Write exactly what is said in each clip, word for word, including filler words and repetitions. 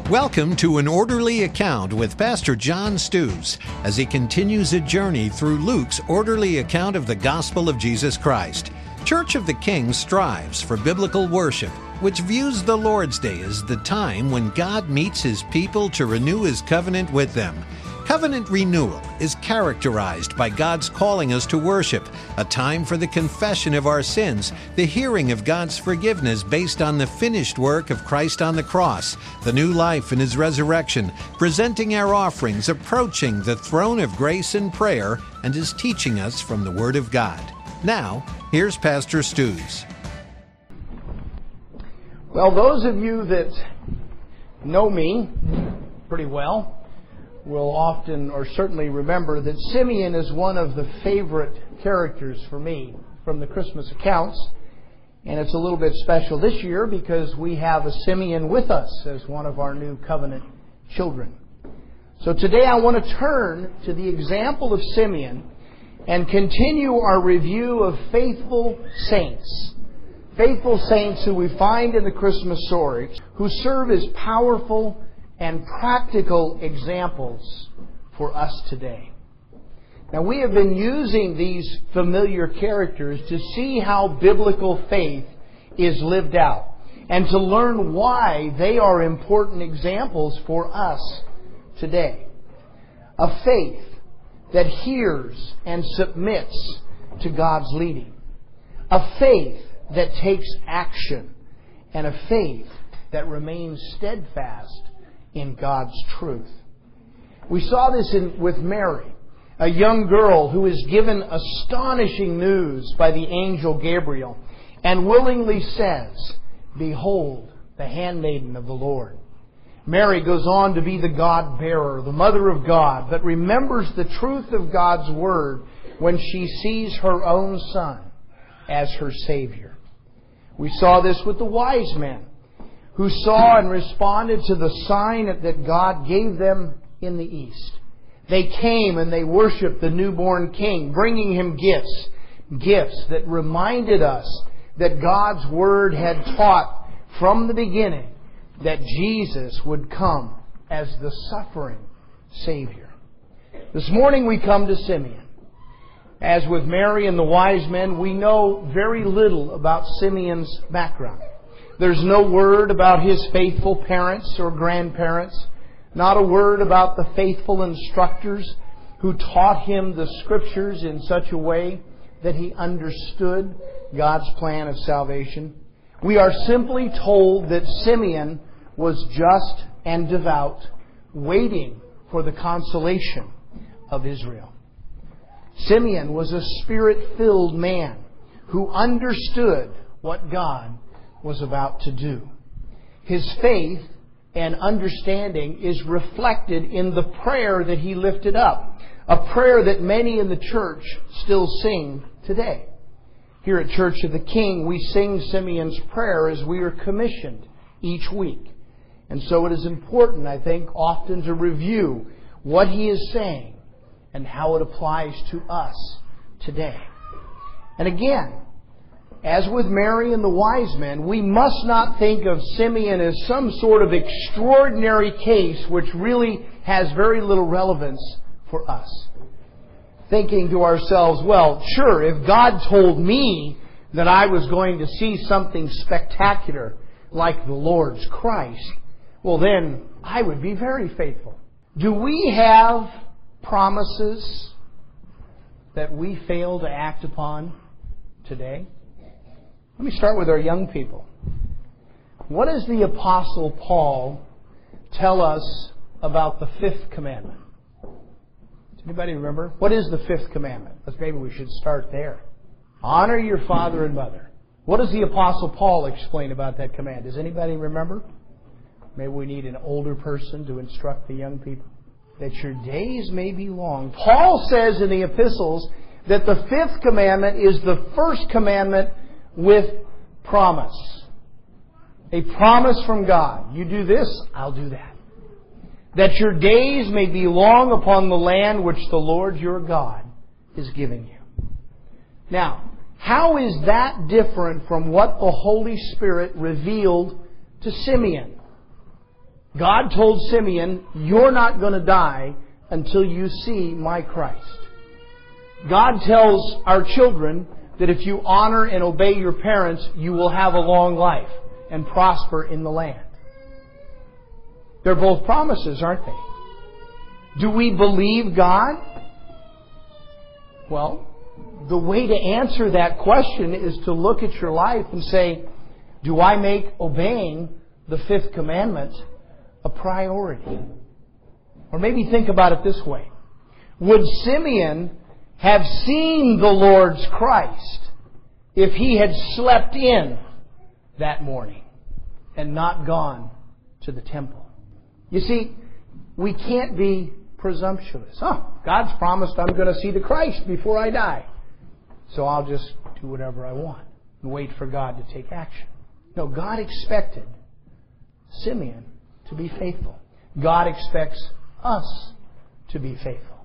Welcome to An Orderly Account with Pastor John Stews as he continues a journey through Luke's orderly account of the gospel of Jesus Christ. Church of the King strives for biblical worship, which views the Lord's Day as the time when God meets His people to renew His covenant with them. Covenant renewal is characterized by God's calling us to worship, a time for the confession of our sins, the hearing of God's forgiveness based on the finished work of Christ on the cross, the new life in His resurrection, presenting our offerings, approaching the throne of grace in prayer, and is teaching us from the Word of God. Now, here's Pastor Stews. Well, those of you that know me pretty well will often or certainly remember that Simeon is one of the favorite characters for me from the Christmas accounts. And it's a little bit special this year because we have a Simeon with us as one of our new covenant children. So today I want to turn to the example of Simeon and continue our review of faithful saints. Faithful saints who we find in the Christmas story, who serve as powerful and practical examples for us today. Now, we have been using these familiar characters to see how biblical faith is lived out and to learn why they are important examples for us today. A faith that hears and submits to God's leading. A faith that takes action. And a faith that remains steadfast in God's truth. We saw this in, with Mary, a young girl who is given astonishing news by the angel Gabriel and willingly says, "Behold, the handmaiden of the Lord." Mary goes on to be the God-bearer, the mother of God, but remembers the truth of God's Word when she sees her own Son as her Savior. We saw this with the wise men, who saw and responded to the sign that God gave them in the east. They came and they worshiped the newborn King, bringing Him gifts, gifts that reminded us that God's Word had taught from the beginning that Jesus would come as the suffering Savior. This morning we come to Simeon. As with Mary and the wise men, we know very little about Simeon's background. There's no word about his faithful parents or grandparents. Not a word about the faithful instructors who taught him the Scriptures in such a way that he understood God's plan of salvation. We are simply told that Simeon was just and devout, waiting for the consolation of Israel. Simeon was a Spirit-filled man who understood what God was about to do. His faith and understanding is reflected in the prayer that he lifted up, a prayer that many in the church still sing today. Here at Church of the King, we sing Simeon's prayer as we are commissioned each week. And so it is important, I think, often to review what he is saying and how it applies to us today. And again, as with Mary and the wise men, we must not think of Simeon as some sort of extraordinary case which really has very little relevance for us. Thinking to ourselves, well, sure, if God told me that I was going to see something spectacular like the Lord's Christ, well then I would be very faithful. Do we have promises that we fail to act upon today? Let me start with our young people. What does the Apostle Paul tell us about the fifth commandment? Does anybody remember? What is the fifth commandment? Let's, maybe we should start there. Honor your father and mother. What does the Apostle Paul explain about that command? Does anybody remember? Maybe we need an older person to instruct the young people. That your days may be long. Paul says in the epistles that the fifth commandment is the first commandment with promise. A promise from God. You do this, I'll do that. That your days may be long upon the land which the Lord your God is giving you. Now, how is that different from what the Holy Spirit revealed to Simeon? God told Simeon, you're not going to die until you see my Christ. God tells our children that if you honor and obey your parents, you will have a long life and prosper in the land. They're both promises, aren't they? Do we believe God? Well, the way to answer that question is to look at your life and say, do I make obeying the fifth commandment a priority? Or maybe think about it this way. Would Simeon have seen the Lord's Christ if he had slept in that morning and not gone to the temple? You see, we can't be presumptuous. Oh, God's promised I'm going to see the Christ before I die, so I'll just do whatever I want and wait for God to take action. No, God expected Simeon to be faithful. God expects us to be faithful.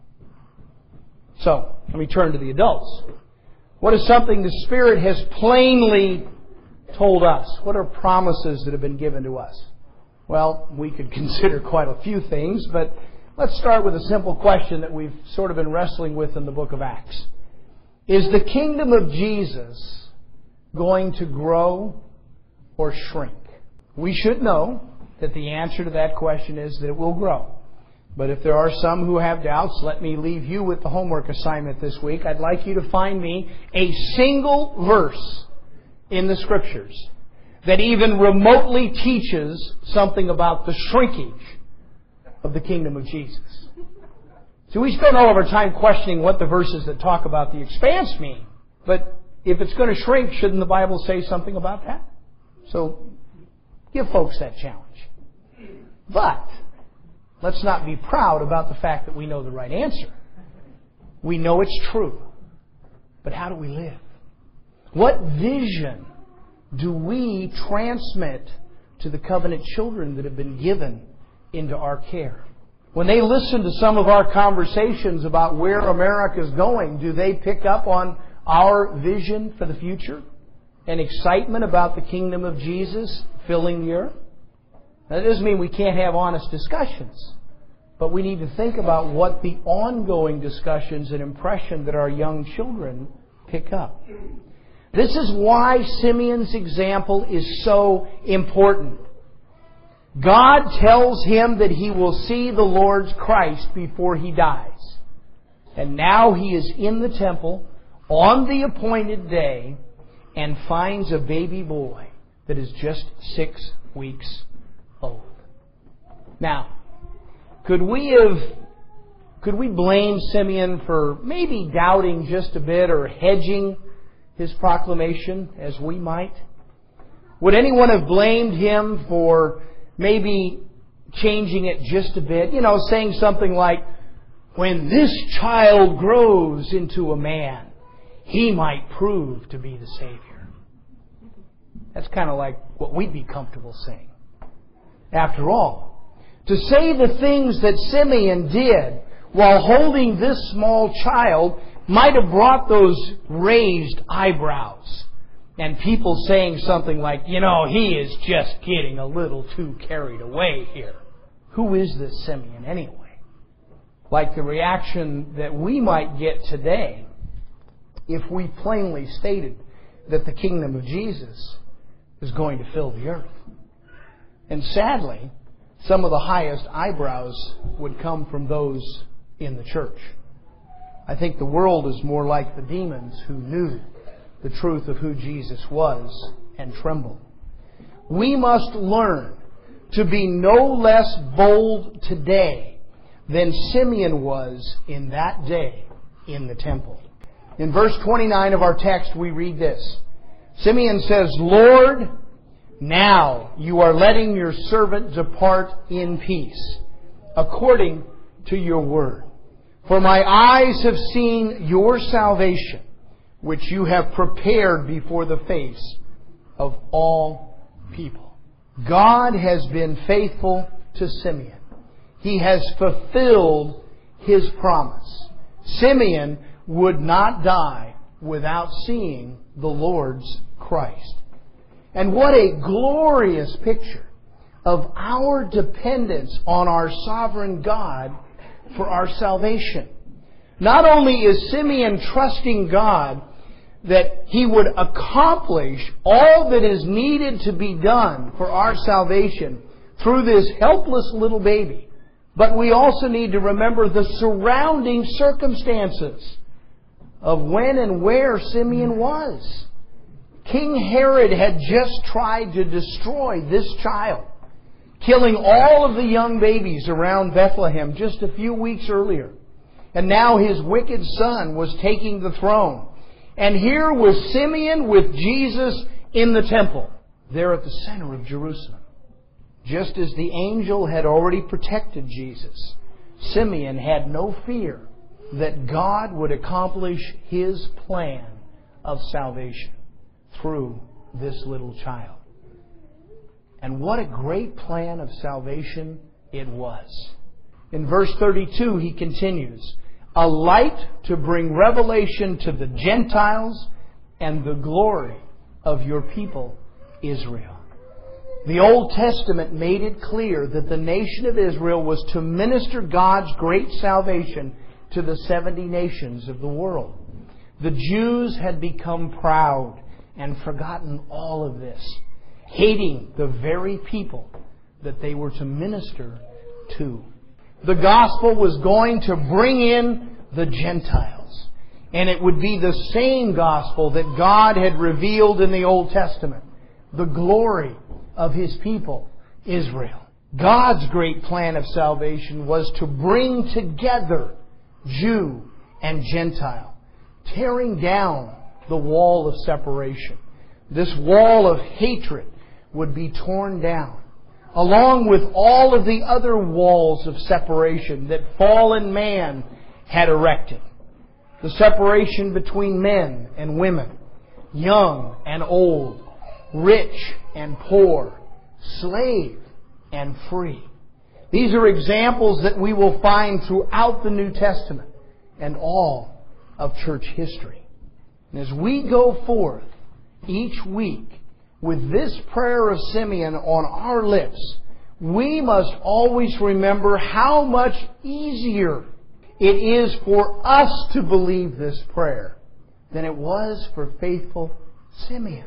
So, let me turn to the adults. What is something the Spirit has plainly told us? What are promises that have been given to us? Well, we could consider quite a few things, but let's start with a simple question that we've sort of been wrestling with in the book of Acts. Is the kingdom of Jesus going to grow or shrink? We should know that the answer to that question is that it will grow. But if there are some who have doubts, let me leave you with the homework assignment this week. I'd like you to find me a single verse in the Scriptures that even remotely teaches something about the shrinkage of the kingdom of Jesus. So we spend all of our time questioning what the verses that talk about the expanse mean. But if it's going to shrink, shouldn't the Bible say something about that? So give folks that challenge. But let's not be proud about the fact that we know the right answer. We know it's true. But how do we live? What vision do we transmit to the covenant children that have been given into our care? When they listen to some of our conversations about where America is going, do they pick up on our vision for the future and excitement about the kingdom of Jesus filling the earth? Now, that doesn't mean we can't have honest discussions, but we need to think about what the ongoing discussions and impression that our young children pick up. This is why Simeon's example is so important. God tells him that he will see the Lord's Christ before he dies. And now he is in the temple on the appointed day and finds a baby boy that is just six weeks old. Now, could we have, could we blame Simeon for maybe doubting just a bit or hedging his proclamation as we might? Would anyone have blamed him for maybe changing it just a bit? You know, saying something like, when this child grows into a man, he might prove to be the Savior. That's kind of like what we'd be comfortable saying. After all, to say the things that Simeon did while holding this small child might have brought those raised eyebrows and people saying something like, you know, he is just getting a little too carried away here. Who is this Simeon anyway? Like the reaction that we might get today if we plainly stated that the kingdom of Jesus is going to fill the earth. And sadly, some of the highest eyebrows would come from those in the church. I think the world is more like the demons who knew the truth of who Jesus was and trembled. We must learn to be no less bold today than Simeon was in that day in the temple. In verse twenty-nine of our text, we read this. Simeon says, Lord, now you are letting your servant depart in peace, according to your word. For my eyes have seen your salvation, which you have prepared before the face of all people. God has been faithful to Simeon. He has fulfilled His promise. Simeon would not die without seeing the Lord's Christ. And what a glorious picture of our dependence on our sovereign God for our salvation. Not only is Simeon trusting God that He would accomplish all that is needed to be done for our salvation through this helpless little baby, but we also need to remember the surrounding circumstances of when and where Simeon was. King Herod had just tried to destroy this child, killing all of the young babies around Bethlehem just a few weeks earlier. And now his wicked son was taking the throne. And here was Simeon with Jesus in the temple, there at the center of Jerusalem. Just as the angel had already protected Jesus, Simeon had no fear that God would accomplish His plan of salvation through this little child. And what a great plan of salvation it was. In verse thirty-two, he continues, "A light to bring revelation to the Gentiles and the glory of your people, Israel." The Old Testament made it clear that the nation of Israel was to minister God's great salvation to the seventy nations of the world. The Jews had become proud and forgotten all of this, hating the very people that they were to minister to. The gospel was going to bring in the Gentiles, and it would be the same gospel that God had revealed in the Old Testament, the glory of His people, Israel. God's great plan of salvation was to bring together Jew and Gentile, tearing down the wall of separation. This wall of hatred would be torn down, along with all of the other walls of separation that fallen man had erected. The separation between men and women, young and old, rich and poor, slave and free. These are examples that we will find throughout the New Testament and all of church history. And as we go forth each week with this prayer of Simeon on our lips, we must always remember how much easier it is for us to believe this prayer than it was for faithful Simeon.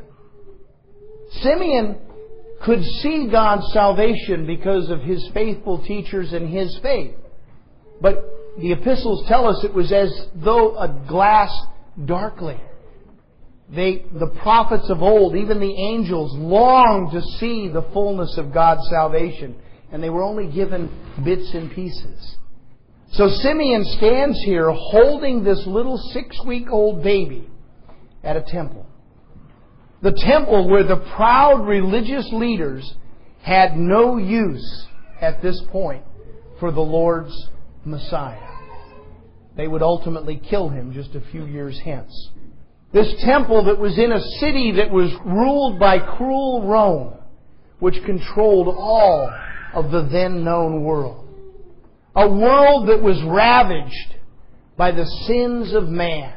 Simeon could see God's salvation because of his faithful teachers and his faith. But the epistles tell us it was as though a glass darkly. They, the prophets of old, even the angels, longed to see the fullness of God's salvation, and they were only given bits and pieces. So Simeon stands here holding this little six-week-old baby at a temple. The temple where the proud religious leaders had no use at this point for the Lord's Messiah. They would ultimately kill Him just a few years hence. This temple that was in a city that was ruled by cruel Rome, which controlled all of the then known world. A world that was ravaged by the sins of man.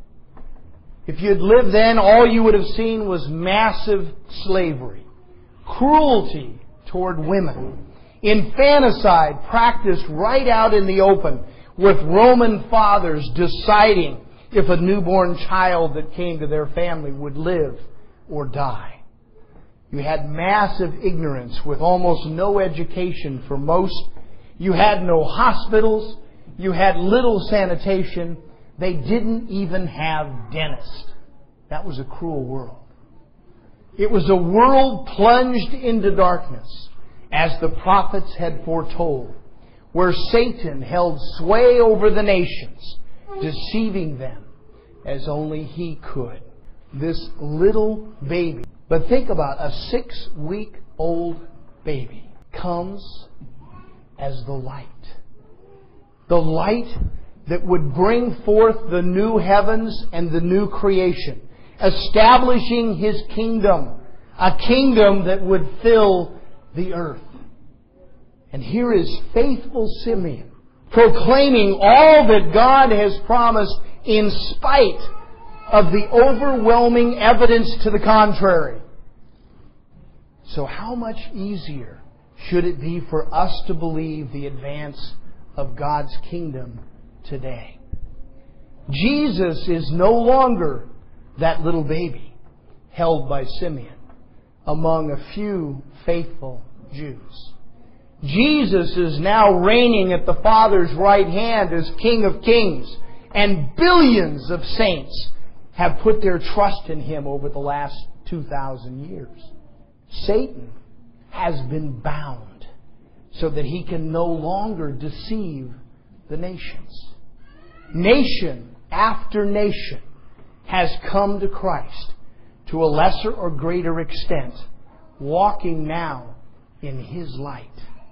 If you'd lived then, all you would have seen was massive slavery, cruelty toward women, infanticide practiced right out in the open, with Roman fathers deciding if a newborn child that came to their family would live or die. You had massive ignorance with almost no education for most. You had no hospitals. You had little sanitation. They didn't even have dentists. That was a cruel world. It was a world plunged into darkness, as the prophets had foretold, where Satan held sway over the nations, deceiving them as only he could. This little baby, but think about a six-week-old baby, comes as the light. The light that would bring forth the new heavens and the new creation, establishing His kingdom, a kingdom that would fill the earth. And here is faithful Simeon, proclaiming all that God has promised in spite of the overwhelming evidence to the contrary. So how much easier should it be for us to believe the advance of God's kingdom today. Jesus is no longer that little baby held by Simeon among a few faithful Jews. Jesus is now reigning at the Father's right hand as King of Kings, and billions of saints have put their trust in Him over the last two thousand years. Satan has been bound so that he can no longer deceive the nations. Nation after nation has come to Christ to a lesser or greater extent, walking now in His light.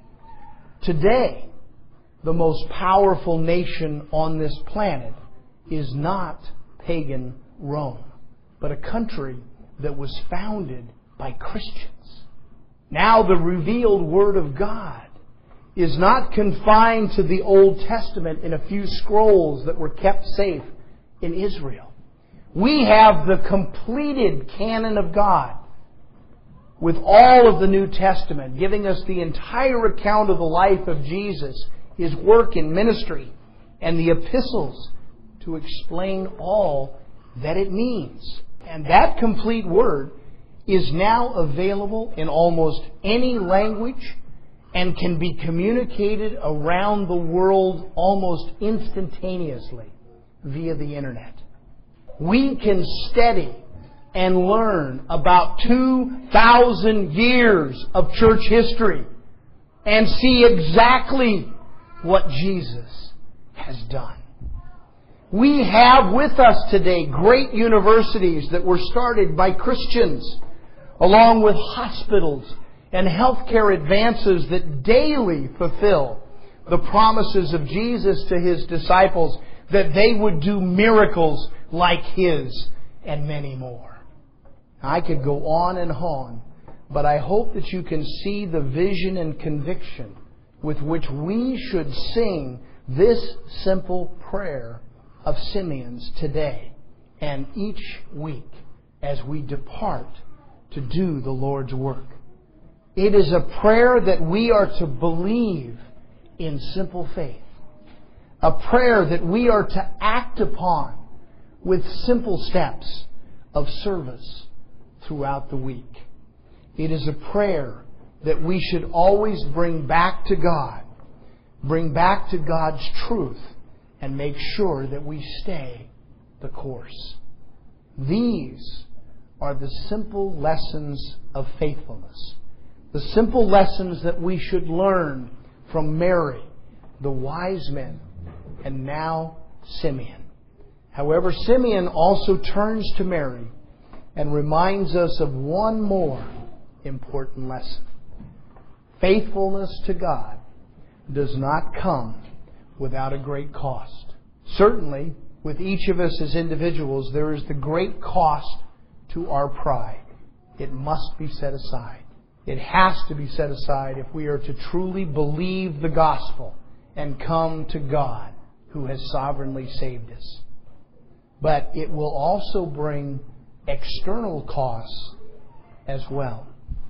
Today, the most powerful nation on this planet is not pagan Rome, but a country that was founded by Christians. Now the revealed Word of God is not confined to the Old Testament in a few scrolls that were kept safe in Israel. We have the completed canon of God with all of the New Testament, giving us the entire account of the life of Jesus, His work in ministry, and the epistles to explain all that it means. And that complete Word is now available in almost any language and can be communicated around the world almost instantaneously via the Internet. We can study and learn about two thousand years of church history and see exactly what Jesus has done. We have with us today great universities that were started by Christians, along with hospitals and healthcare advances that daily fulfill the promises of Jesus to His disciples that they would do miracles like His and many more. I could go on and on, but I hope that you can see the vision and conviction with which we should sing this simple prayer of Simeon's today and each week as we depart to do the Lord's work. It is a prayer that we are to believe in simple faith. A prayer that we are to act upon with simple steps of service throughout the week. It is a prayer that we should always bring back to God, bring back to God's truth, and make sure that we stay the course. These are the simple lessons of faithfulness. The simple lessons that we should learn from Mary, the wise men, and now Simeon. However, Simeon also turns to Mary and reminds us of one more important lesson. Faithfulness to God does not come without a great cost. Certainly, with each of us as individuals, there is the great cost to our pride. It must be set aside. It has to be set aside if we are to truly believe the gospel and come to God who has sovereignly saved us. But it will also bring external costs as well.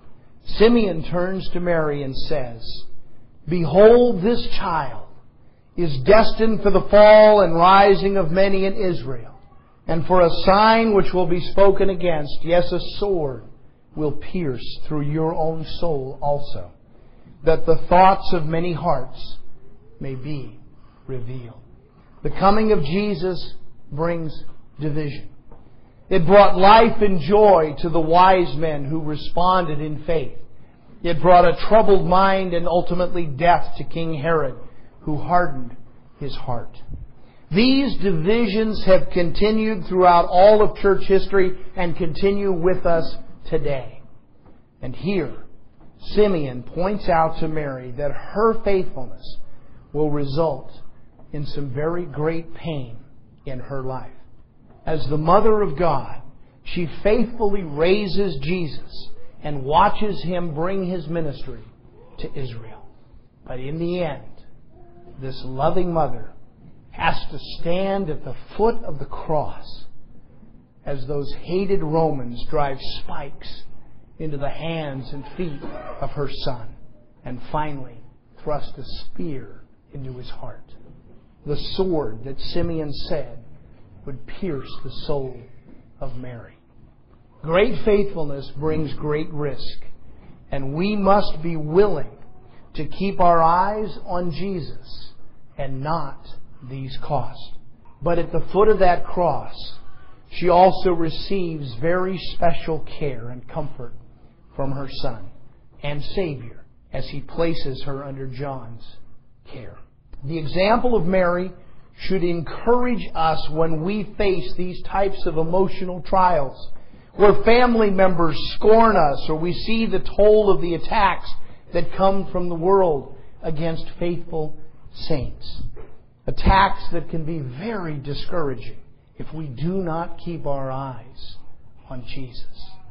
Simeon turns to Mary and says, "Behold, this child is destined for the fall and rising of many in Israel, and for a sign which will be spoken against, yes, a sword will pierce through your own soul also, that the thoughts of many hearts may be revealed." The coming of Jesus brings division. It brought life and joy to the wise men who responded in faith. It brought a troubled mind and ultimately death to King Herod, who hardened his heart. These divisions have continued throughout all of church history and continue with us today. And here, Simeon points out to Mary that her faithfulness will result in some very great pain in her life. As the Mother of God, she faithfully raises Jesus and watches Him bring His ministry to Israel. But in the end, this loving mother has to stand at the foot of the cross as those hated Romans drive spikes into the hands and feet of her Son. and finally thrust a spear into his heart. The sword that Simeon said would pierce the soul of Mary. Great faithfulness brings great risk, and we must be willing to keep our eyes on Jesus and not these costs. But at the foot of that cross, she also receives very special care and comfort from her Son and Savior as He places her under John's care. The example of Mary should encourage us when we face these types of emotional trials, where family members scorn us, or we see the toll of the attacks that come from the world against faithful saints. Attacks that can be very discouraging if we do not keep our eyes on Jesus.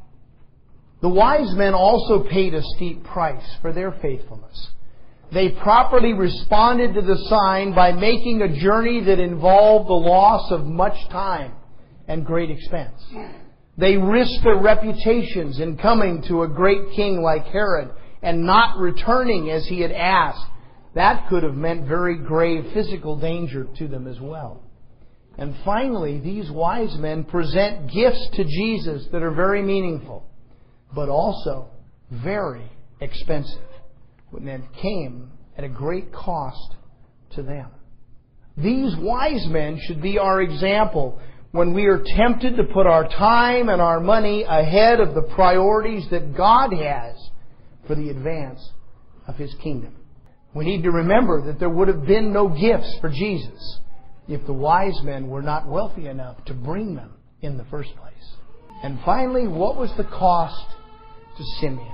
The wise men also paid a steep price for their faithfulness. They properly responded to the sign by making a journey that involved the loss of much time and great expense. They risked their reputations in coming to a great king like Herod and not returning as he had asked. That could have meant very grave physical danger to them as well. And finally, these wise men present gifts to Jesus that are very meaningful, but also very expensive, and that came at a great cost to them. These wise men should be our example when we are tempted to put our time and our money ahead of the priorities that God has for the advance of His kingdom. We need to remember that there would have been no gifts for Jesus if the wise men were not wealthy enough to bring them in the first place. And finally, what was the cost to Simeon?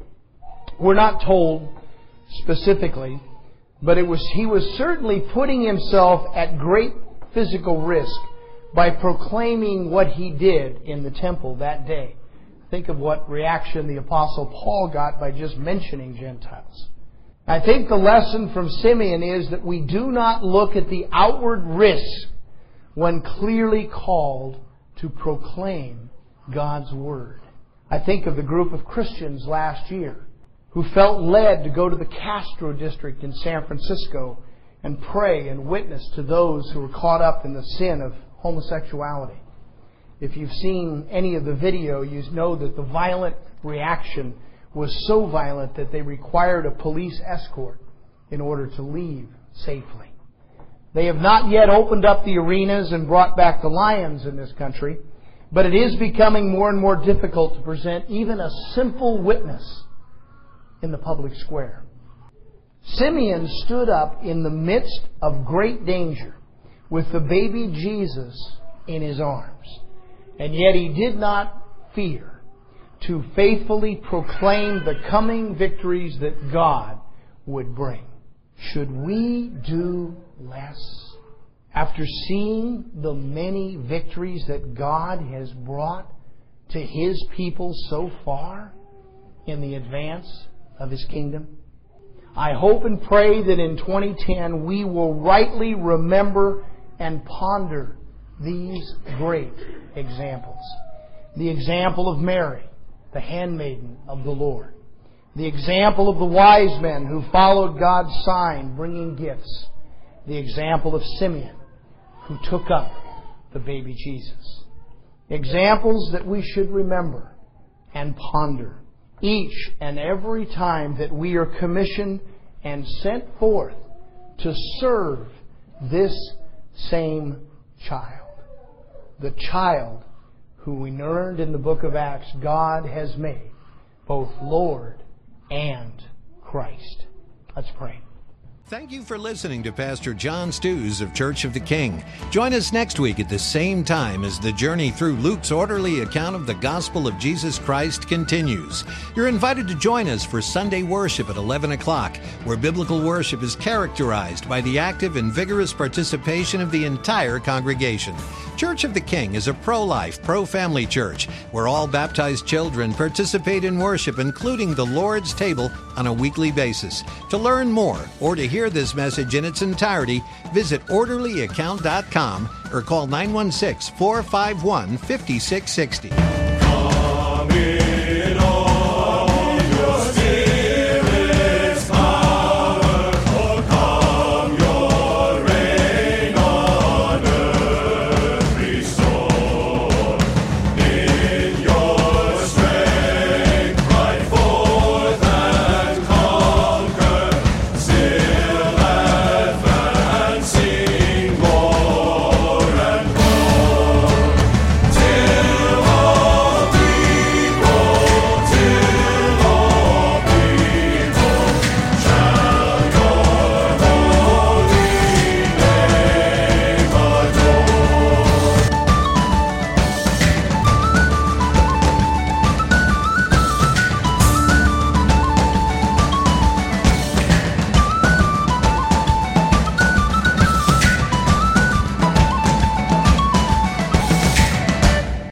We're not told specifically, but it was he was certainly putting himself at great physical risk by proclaiming what he did in the temple that day. Think of what reaction the Apostle Paul got by just mentioning Gentiles. I think the lesson from Simeon is that we do not look at the outward risk when clearly called to proclaim God's Word. I think of the group of Christians last year who felt led to go to the Castro district in San Francisco and pray and witness to those who were caught up in the sin of homosexuality. If you've seen any of the video, you know that the violent reaction was so violent that they required a police escort in order to leave safely. They have not yet opened up the arenas and brought back the lions in this country, but it is becoming more and more difficult to present even a simple witness in the public square. Simeon stood up in the midst of great danger with the baby Jesus in his arms, and yet he did not fear to faithfully proclaim the coming victories that God would bring. Should we do less? After seeing the many victories that God has brought to His people so far in the advance of His kingdom? I hope and pray that in twenty ten we will rightly remember and ponder these great examples. The example of Mary, the handmaiden of the Lord. The example of the wise men who followed God's sign, bringing gifts. The example of Simeon, who took up the baby Jesus. Examples that we should remember and ponder each and every time that we are commissioned and sent forth to serve this same child. The child who we learned in the book of Acts God has made both Lord and Christ. Let's pray. Thank you for listening to Pastor John Stews of Church of the King. Join us next week at the same time as the journey through Luke's orderly account of the gospel of Jesus Christ continues. You're invited to join us for Sunday worship at eleven o'clock, where biblical worship is characterized by the active and vigorous participation of the entire congregation. Church of the King is a pro-life, pro-family church where all baptized children participate in worship, including the Lord's table, on a weekly basis. To learn more or to hear this message in its entirety, visit orderly account dot com or call nine one six, four five one, five six six zero.